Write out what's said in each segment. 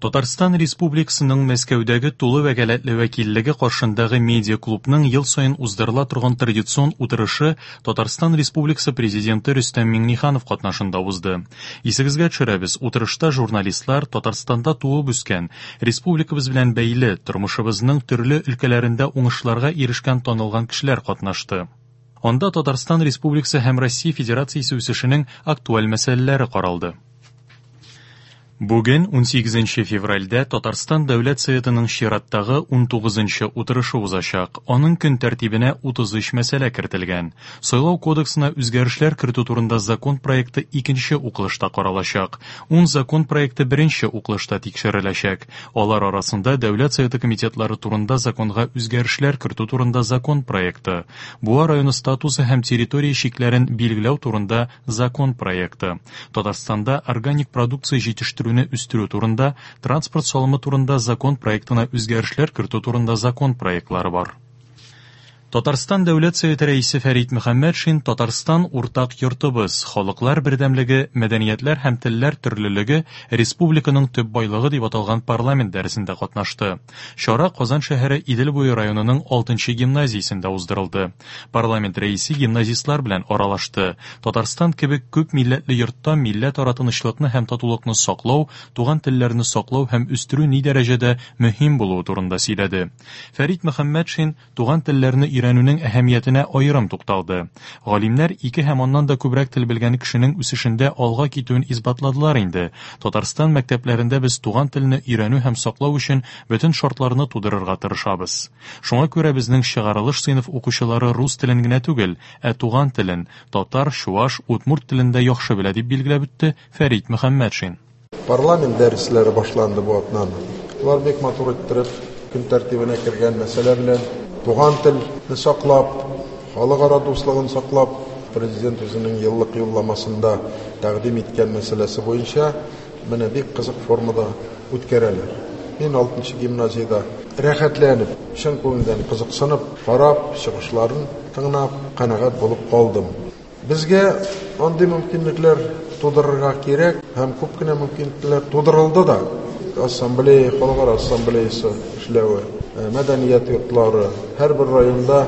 Татарстан Республикасының Мәскәүдәге тулы вәкаләтле вәкиллеге каршындагы медиа-клубның ел саен уздырыла торган традицион утырышы Татарстан Республикасы Президенты Рөстәм Миңнеханов катнашында узды. Исегезгә төшерәбез, утырышта журналистлар Татарстанда туып үскән, республикабыз белән бәйле тормышыбызның төрле өлкәләрендә уңышларга ирешкән танылган кешеләр катнашты. Анда Татарстан Республикасы һәм Россия Федерациясе үсешенең актуаль мәсьәләләре каралды. Бүген 18 февральдә Татарстан Дәүләт Советының чираттагы 19-нчы утырышы узачак. Аның көн тәртибенә 33 мәсьәлә кертелгән. Сайлау кодексына үзгәрешләр кертү турында закон проекты 2нче укылышта каралачак. 10 закон проекты 1нче укылышта тикшереләчәк. Алар арасында Дәүләт Советы комитетлары турында законга үзгәрешләр кертү турында закон проекты, Буа районы статусы һәм территория чикләрен билгеләү турында закон проекты, Татарстанда органик продукция җитештерү үстерү турында, транспорт салымы турында закон проектына үзгәрешләр кертү турында закон проектлары бар. Татарстан Дәүләт Советы рәисе Фәрит Мөхәммәтшин Татарстан уртак йортыбыз, халыклар бердәмлеге, мәдәниятләр һәм телләр төрлелеге республиканың төп байлыгы дип аталган парламент дәресендә катнашты. Чара Казан шәһәре Идел буе районының 6нчы гимназиясендә уздырылды. Парламент рәисе гимназистлар белән аралашты. Татарстан кебек күп милләтле йортта милләт-ара тынычлыкны һәм татулыкны саклау, туган телләрне саклау һәм үстерү ни дәрәҗәдә мөһим булуы турында сөйләде. Фәрит Мөхәммәтшин туган телләрне өйрәнүнең әһәмиятенә аерым тукталды. Галимнәр 2 һәм аннан да күбрәк тел белгән кешенең үсешендә алга китүен исбатладылар инде. Татарстан мәктәпләрендә без туган телне өйрәнү һәм саклау өчен бөтен шартларны тудырырга тырышабыз. Шуңа күрә безнең чыгарылыш сыйныф укучылары рус телен генә түгел, туган телен, татар, чуаш, удмурт телендә яхшы белә дип билгеләп үтте Фәрит Мөхәммәтшин. Парламент дәресләре башланды бу атнан. Улар бик матур иттереп, көн тәртибенә кергән мәсьәлә белән туган телне саклап, халыкара дуслыгын саклап, президент үзенең еллык юлламасында тәкъдим иткән мәсьәләсе буенча менә бик кызык формада үткәрәләр. Мин 6нчы гимназиядә рәхәтләнеп, чын күңелдән кызыксынып, карап, чыгышларын тыңлап, канәгать булып калдым. Безгә андый мөмкинлекләр тудырырга кирәк һәм күп кенә мөмкинлекләр тудырылды да. Ассамблея, халыкара ассамблеясы эшләве, мәдәният йортлары, һәрбер районда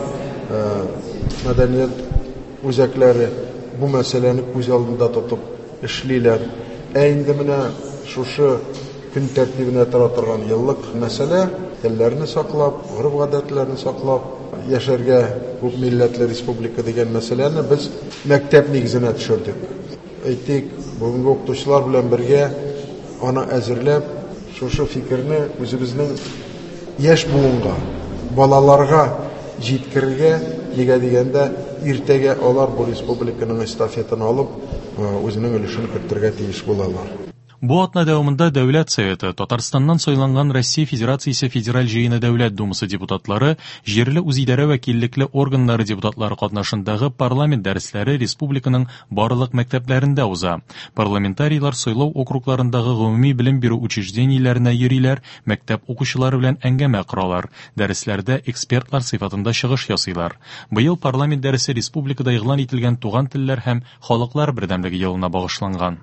мәдәният үзәкләре бу мәсьәләне күз алдында тотып эшлиләр. Инде менә шушы көн тәртибенә тора торган еллык мәсьәлә телләрне саклап, гореф-гадәтләрне саклап, яшәргә күп милләтле республика дигән мәсьәләне без мәктәп нигезенә төшердек. Әйтик, бүгенге укытучылар белән бергә аны әзерләп, шушы фикерне үзебезнең яшь буынга, балаларга җиткерергә, нигә дигәндә, иртәгә алар бу республиканың эстафетаны алып, үзенең өлешен кертергә тиеш булалар. Бу атна дәвамында Дәүләт Советы, Татарстаннан сайланган Россия Федерациясе Федераль җыены Дәүләт Думасы депутатлары, җирле үзидарә вәкиллекле органнары депутатлары катнашындагы парламент дәресләре республиканың барлык мәктәпләрендә уза. Парламентарийлар сайлау округларындагы гомуми белем бирү учреждениеләренә йөриләр, мәктәп укучылары белән әңгәмә коралар, дәресләрдә экспертлар сыйфатында чыгыш ясыйлар. Быел парламент дәресе республикада игълан ителгән туган телләр һәм халыклар бердәмлеге елына багышланган.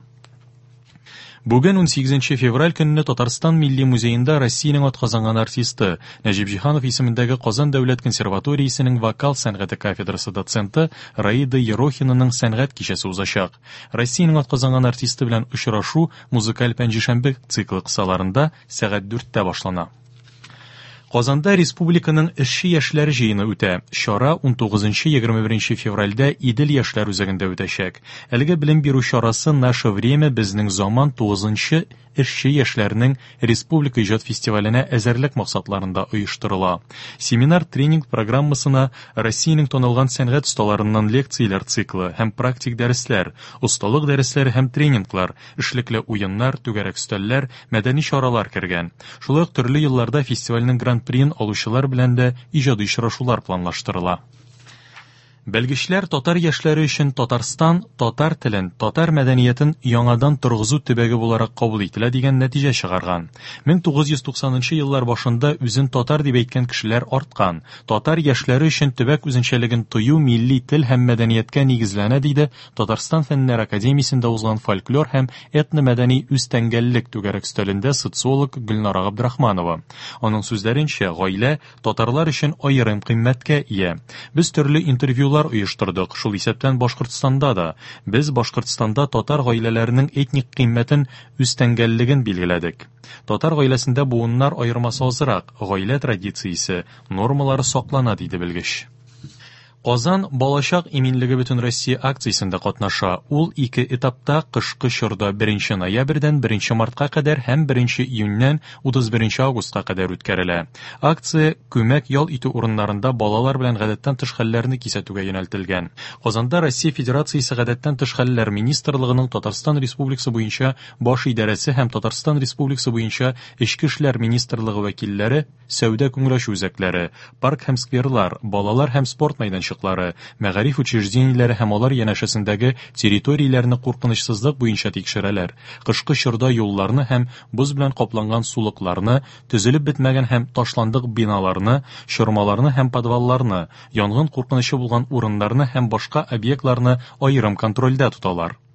Бүген 18 февраль көнне Татарстан Милли музеенда Россиянең атказанган артисты Нәҗип Җиһанов исемендәге Казан дәүләт консерваториясенең вокал сәнгате кафедрасы доценты Раида Ерохинаның сәнгать кичәсе узачак. Россиянең атказанган артисты белән очрашу музыкаль пәнҗешәмбе циклы кысаларында сәгать 4-тә башлана. Казанда республиканың эшче яшьләр җыены үтә. Чара 19-21 февральдә Идел яшьләр үзәгендә үтәчәк. Әлеге белем бирү чарасы «Наше время» безнең заман 9-нчы эшче яшьләрнең республика иҗат фестиваленә әзерлек максатларында оештырыла. Семинар-тренинг программасына Россиянең танылган сәнгать осталарыннан лекцияләр циклы һәм практик дәресләр, осталык дәресләре һәм тренинглар, эшлекле уеннар, түгәрәк өстәлләр, мәдәни чаралар кергән. Шулай ук төрле елларда фестивальнең гран-приен алучылар белән дә иҗади очрашулар планлаштырыла. Белгечләр татар яшьләре өчен Татарстан татар телен, татар мәдәниятен яңадан торгызу төбәге буларак кабул ителә дигән нәтиҗә чыгарган. 1990 еллар башында үзен татар дип әйткән кешеләр арткан. Татар яшьләре өчен төбәк үзенчәлеген тою милли тел һәм мәдәнияткә нигезләнә диде Татарстан фәннәр академиясендә узган фольклор һәм этно-мәдәни үстәнгәнлек түгәрәк өстәлендә социолог Гөлнара Габдрахманова. Аның сүзләренчә, гаилә татарлар өчен аерым кыйммәткә ия. Без төрле интервьюлар оештырдык. Шул исәптән Башкортстанда да. Без Башкортстанда татар гаиләләренең этник кыйммәтен үстәнгәнлеген билгеләдек. Татар гаиләсендә буыннар аермасы азрак, гаилә традициясе, нормалары саклана, диде белгеч. Казан балачак иминлеге бөтен Россия акциясендә катнаша. Ул 2 этапта кышкы чорда 1 ноябрьдән 1 мартка кадәр һәм 1 июньнән 31 августка кадәр үткәрелә. Акция күмәк ял итү урыннарында балалар белән гадәттән тыш хәлләрне кисәтүгә юнәлтелгән. Казанда Россия Федерациясе гадәттән тыш хәлләр министрлыгының Татарстан Республикасы буенча баш идарәсе һәм Татарстан Республикасы буенча Эчке эшләр министрлыгы вәкилләре, сәүдә күңрәшү үзәкләре, парк һәм скверлар, балалар һәм спорт мәйданчыклары, мәгариф учреждениеләре һәм алар янәшәсендәге территорияләрне куркынычсызлык буенча тикшерәләр. Кышкы чорда юлларны һәм боз белән капланган сулыкларны, төзелеп бетмәгән һәм ташландык биналарны, чормаларны һәм подвалларны, янгын куркынычы булган урыннарны һәм башка объектларны аерым контрольдә тоталар.